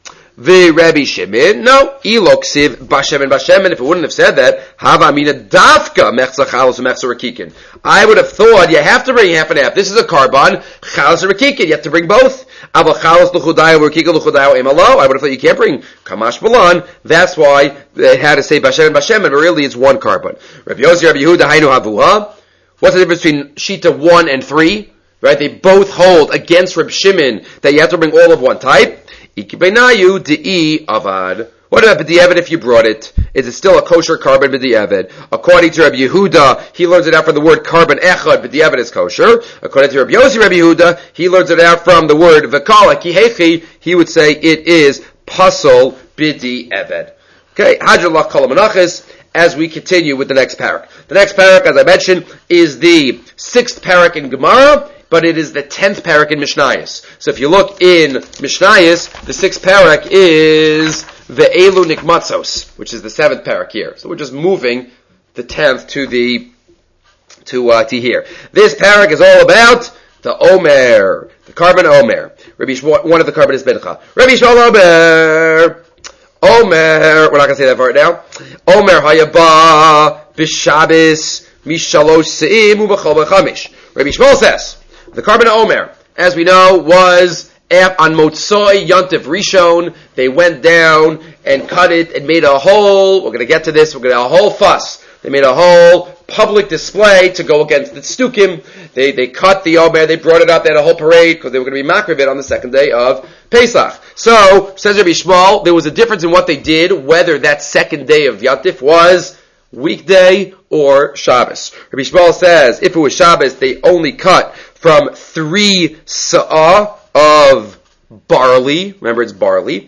The Rabbi Shimon, no, iloksiv bashemen bashemen. If it wouldn't have said that, hava mina dafka mechza chalos mechza rakikin. I would have thought you have to bring half and half. This is a carbon chalos and rakikin. You have to bring both. Aval chalos l'chudayo rakikin l'chudayo emalo. I would have thought you can't bring kamash balan. That's why they had to say bashemen bashemen, but really it's one carbon. Rabbi Yossi, Rabbi Yehuda, hainu havuha. What's the difference between shita one and three? Right? They both hold against Rabbi Shimon that you have to bring all of one type. Ikibenayu de'i avad. What about b'di'evet if you brought it? Is it still a kosher carbon b'di'evet? According to Rabbi Yehuda, he learns it out from the word carbon echad, b'di'evet is kosher. According to Rabbi Yossi, Rabbi Yehuda, he learns it out from the word v'kala kihechi, he would say it is pasol b'di'evet. Okay, Hajjalach kol menachos, as we continue with the next parak. The next parak, as I mentioned, is the sixth parak in Gemara, but it is the tenth parak in Mishnayos. So if you look in Mishnayos, the sixth parak is Ve'elu Nikmatzos, which is the seventh parak here. So we're just moving the tenth to the to uh, to here. This parak is all about the Omer, the carbon Omer. Rabbi Shmuel, one of the carbon is Bencha. Rabbi Shmuel Omer, Omer. We're not going to say that part now. Omer Hayaba B'Shabbos Mishalosh Seim Ubachol B'Chamish. Rabbi Shmuel says the carbon Omer, as we know, was on Motzoi Yontif Rishon. They went down and cut it and made a whole. We're going to get to this. We're going to have a whole fuss. They made a whole public display to go against the Stukim. They they cut the Omer, they brought it up, they had a whole parade because they were going to be makrivit on the second day of Pesach. So, says Rabbi Shmuel, there was a difference in what they did, whether that second day of Yantif was weekday or Shabbos. Rabbi Shmuel says, if it was Shabbos, they only cut from three sa'ah of barley, remember it's barley,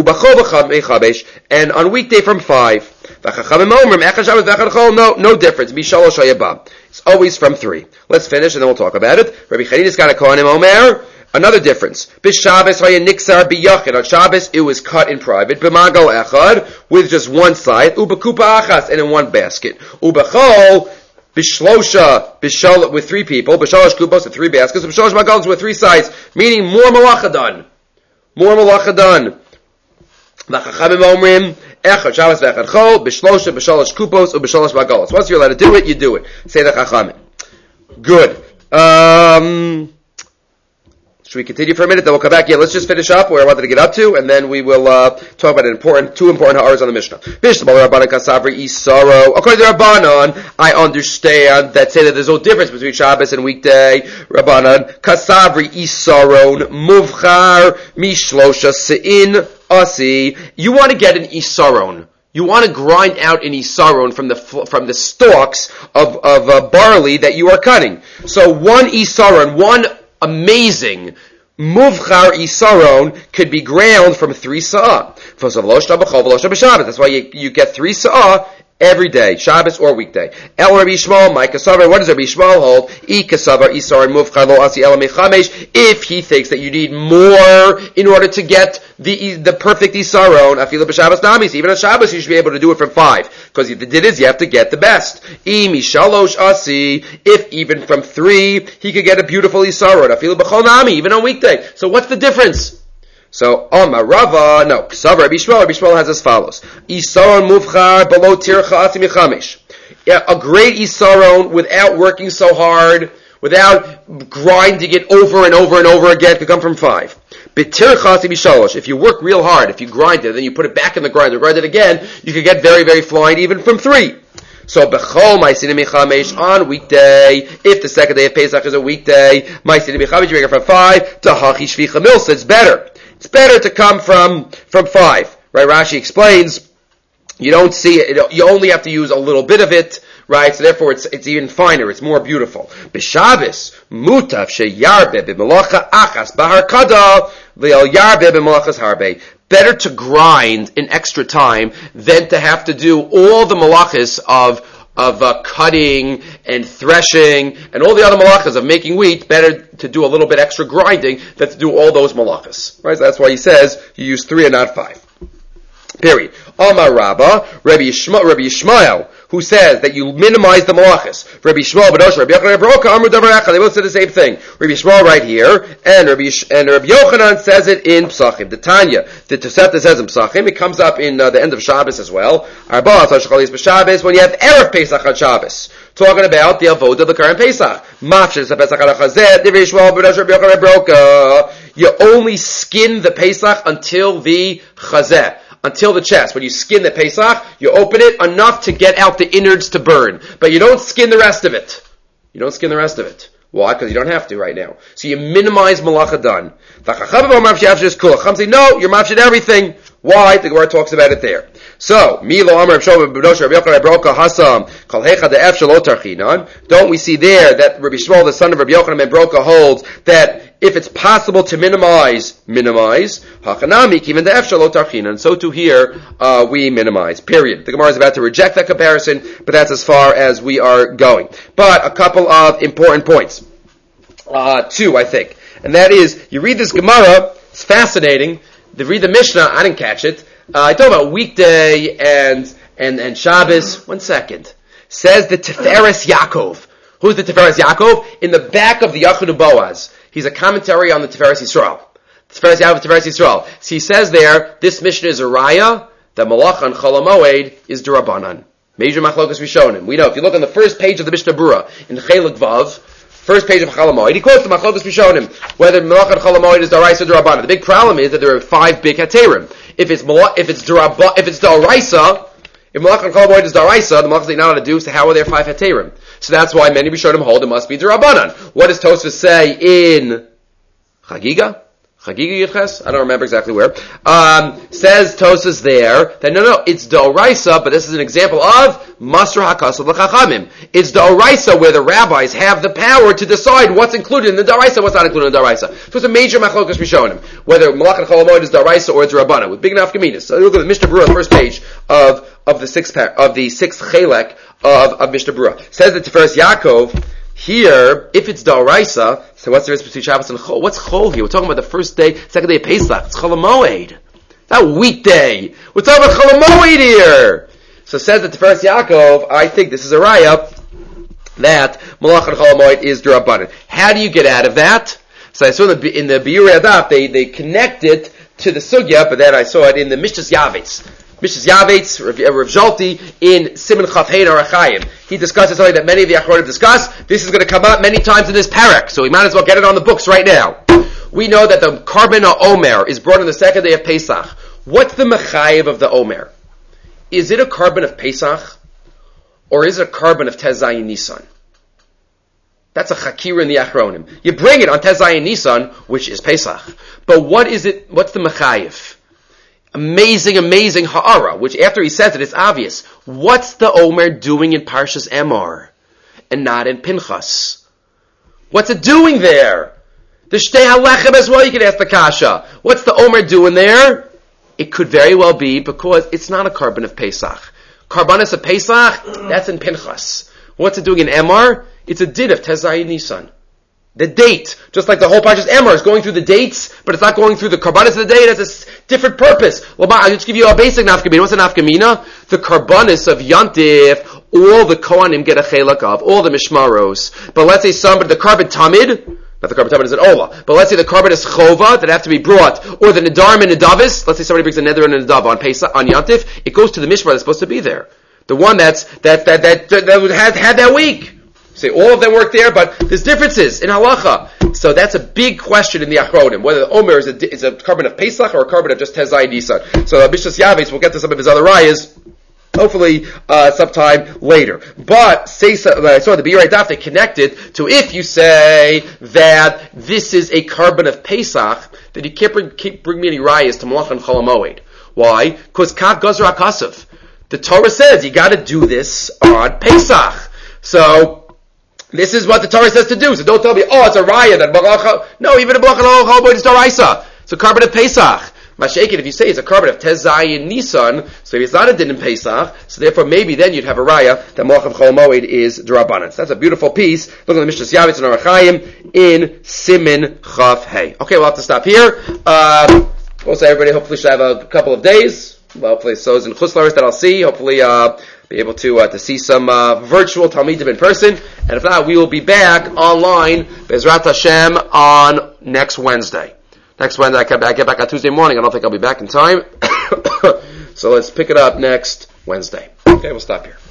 and on weekday from five. No, no difference. It's always from three. Let's finish and then we'll talk about it. Rabbi Chanina's got a kohanim omer. Another difference. B'Shabbos nixar biyachid. On Shabbos it was cut in private. B'magal echad, with just one side. U'b'kupa achas, and in one basket. U'b'chol Bishlosha, bishol with three people. B'shalosh kupos with three baskets. B'shalosh magalos with three sides, meaning more malacha done. More malacha done. L'chachamim omrim echad Shabbos ve'echad chol b'shlosha b'shalosh kupos u'b'shalosh magalos. Once you're allowed to do it, you do it. Say the chachamim. Good. Um, should we continue for a minute? Then we'll come back. Yeah, let's just finish up where I wanted to get up to, and then we will uh, talk about an important, two important hours on the Mishnah. According to Rabbanan, I understand that say that there's no difference between Shabbos and weekday. Rabbanan kasavri isaron muvchar mishlosha sein asi. You want to get an isaron. You want to grind out an isaron from the from the stalks of of uh, barley that you are cutting. So one isaron, one amazing muvchar isaron could be ground from three sa'ah. That's why you, you get three sa'ah every day, Shabbos or weekday. El Rabbi Shmuel, my kasavar. What does Rabbi Shmuel hold? I kasavar isaron muvchar lo asi ela mechamesh. If he thinks that you need more in order to get the the perfect isaron, afila b'Shabbos namis. Even on Shabbos, you should be able to do it from five, because the did is you have to get the best. I mishalosh asi. If even from three, he could get a beautiful isaron. Afila b'chol nami, even on weekday. So what's the difference? So, Omar Rava, no, Ksav Rabbi Shmuel, Rabbi Shmuel has as follows. Isaron muvchar below tircha asi michamish. Yeah, a great isaron without working so hard, without grinding it over and over and over again, could come from five. B'tircha asi bishalosh. If you work real hard, if you grind it, then you put it back in the grinder, grind it again, you could get very, very fine even from three. So, b'chol ma'isinim michamesh on weekday, if the second day of Pesach is a weekday, ma'isinim michamesh, you make it from five to hachi shvicha milsa. It's better. It's better to come from, from five, right? Rashi explains, you don't see it, you only have to use a little bit of it, right? So therefore it's, it's even finer, it's more beautiful. B'Shabbos, mutav sheyarbe b'melacha achas bahar kada, v'el yarbe b'melachas harbe. Better to grind in extra time than to have to do all the malachas of of uh, cutting and threshing and all the other malachas of making wheat. Better to do a little bit extra grinding than to do all those malachas. Right? So that's why he says you use three and not five. Period. Amar Rabba, Rabbi Yishmael, Rabbi Yishmael, who says that you minimize the malachas. Rabbi Yishmael, Badosh, Rabbi Yochanan, Rabbi Roka, Amru Davar Echad. They both say the same thing. Rabbi Yishmael right here, and Rabbi Yish, and Rabbi Yochanan says it in Psachim. The Tanya, the Tosefta says in Psachim. It comes up in uh, the end of Shabbos as well. Arba Tashchalis b'Shabbos, when you have erev Pesach on Shabbos, talking about the avodah of the current Pesach. Mafshir Pesach al Chazet. Rabbi Yishmael, Badosh, Rabbi Yochanan, Rabbi Roka. You only skin the Pesach until the Chazet. Until the chest. When you skin the Pesach, you open it enough to get out the innards to burn. But you don't skin the rest of it. You don't skin the rest of it. Why? Because you don't have to right now. So you minimize malacha done. Chacham say, no, you're mafshid everything. Why? The Gemara talks about it there. So, Milo Amar Shlomo B'Noshe Rabbi Yochanan Broka Hasam Kol Hecha De'ef Shelo Tarchinan. Don't we see there that Rabbi Shmuel, the son of Rabbi Yochanan ben Broka, holds that if it's possible to minimize, minimize. Hachanami Kiven De'ef Shelo Tarchinan. So too here uh, we minimize. Period. The Gemara is about to reject that comparison, but that's as far as we are going. But a couple of important points. Uh, two, I think, and that is you read this Gemara. It's fascinating. To read the Mishnah, I didn't catch it. Uh, I talk about weekday and and and Shabbos. One second. Says the Tiferes Yaakov. Who's the Tiferes Yaakov? In the back of the Yachid Boaz. He's a commentary on the Tiferes Yisrael. Tiferes Yaakov, Tiferes Yisrael. So he says there, this Mishnah is a raya that Malach on Chol HaMoed is D'Rabbanan. Major Machlokas Rishonim. We know if you look on the first page of the Mishnah Berurah in Chelik Vav. First page of Chol HaMoed, he quotes the Machlokas Rishonim, whether Malach and Chol HaMoed is D'Oraisa or D'Rabbanan. The big problem is that there are five big Haterim. If it's if it's D'Rabba, if it's D'Oraisa, if Malach and Chol HaMoed is D'Oraisa, the Malach is not allowed to do, so how are there five Haterim? So that's why many Rishonim hold it must be D'Rabbanan. What does Tosfos say in Chagiga? Chagiga Yitches? I don't remember exactly where. Um, says Tosfos there that no, no, it's D'Oraisa, but this is an example of Masra HaKasad L'Chachamim. It's D'Oraisa where the rabbis have the power to decide what's included in the D'Oraisa, what's not included in the D'Oraisa. So it's a major Machlokas Rishonim, whether Malach and Chol HaMoed is D'Oraisa or it's D'Rabbanan, with big enough Geminas. So look at the Mishnah Berurah, the first page of of the sixth of the sixth Chelek of of Mishnah Berurah. Says that Tiferes Yaakov. Here, if it's D'Oraisa, so what's the difference between Shabbos and Chol? What's Chol here? We're talking about the first day, second day of Pesach. It's Chol HaMoed. Not weekday. We're talking about Chol HaMoed here. So says the Tiferes Yaakov, I think this is a raya, that Malach and Chol HaMoed is D'Rabbanan. How do you get out of that? So I saw in the, in the Biurei Adaf, they, they connect it to the Sugya, but then I saw it in the Mishnas Yavetz. Mishnas Yavetz, Rav, Rav Zolti, in Siman Chaf Hein Arachayim. He discusses something that many of the Achronim discuss. This is going to come up many times in this parak, so we might as well get it on the books right now. We know that the Karban HaOmer is brought on the second day of Pesach. What's the Mechayev of the Omer? Is it a Karban of Pesach, or is it a Karban of Tez Zayin Nisan? That's a Chakira in the Achronim. You bring it on Tez Zayin Nisan, which is Pesach. But what is it, what's the Mechayev? Amazing, amazing ha'ara, which after he says it, it's obvious. What's the Omer doing in Parshas Emor and not in Pinchas? What's it doing there? The Shtei HaLechem as well, you can ask the Kasha. What's the Omer doing there? It could very well be because it's not a Karban of Pesach. Karbanis of Pesach, that's in Pinchas. What's it doing in Emor? It's a din of Tez Zayin Nisan. The date, just like the whole Parshas Emor is going through the dates, but it's not going through the karbanis of the day. It has a different purpose. Well, I'll just give you a basic nafkamina. What's a nafkamina? The karbanis of Yantif, all the Kohanim get a chelak of, all the mishmaros. But let's say somebody, the karban tamid, not the karban tamid is an ola, but let's say the karban is chova that have to be brought, or the nedarim and nedavis. Let's say somebody brings a neder and a nedav on Pesach on Yantif. It goes to the mishmar that's supposed to be there, the one that's that that that that, that had had that week. Say all of them work there, but there's differences in halacha. So that's a big question in the Achronim, whether the Omer is a, is a Karban of Pesach or a Karban of just Tez Zayin Nisan. So uh, Mishnas Yavetz, we'll get to some of his other rayas, hopefully uh, sometime later. But say, I saw the Biurei Adaf, they connected to if you say that this is a Karban of Pesach, then you can't bring, keep, bring me any rayas to Malach and Chol HaMoed. Why? Because Kav Gazra Akasav. The Torah says you got to do this on Pesach. So this is what the Torah says to do. So don't tell me, oh, it's a raya that Malach. No, even a Malach and Chol HaMoed is D'Oraisa. It's a Karban of Pesach. Masha'ekin, if you say it's a Karban of Tez Zayin Nisan, so if it's not a din in Pesach, so therefore maybe then you'd have a raya that Malach and Chol HaMoed is D'Rabbanan. So that's a beautiful piece. Look at the Mishnas Yavetz and Arachayim in Simin Chaf Hey. Okay, we'll have to stop here. Uh, we'll say everybody hopefully should have a couple of days. Well, hopefully so is in Chutz La'aretz that I'll see. Hopefully, uh, be able to uh, to see some uh, virtual Talmidim in person, and if not, we will be back online Be'ezrat Hashem on next Wednesday. Next Wednesday, I get back, I get back on Tuesday morning. I don't think I'll be back in time, so let's pick it up next Wednesday. Okay, we'll stop here.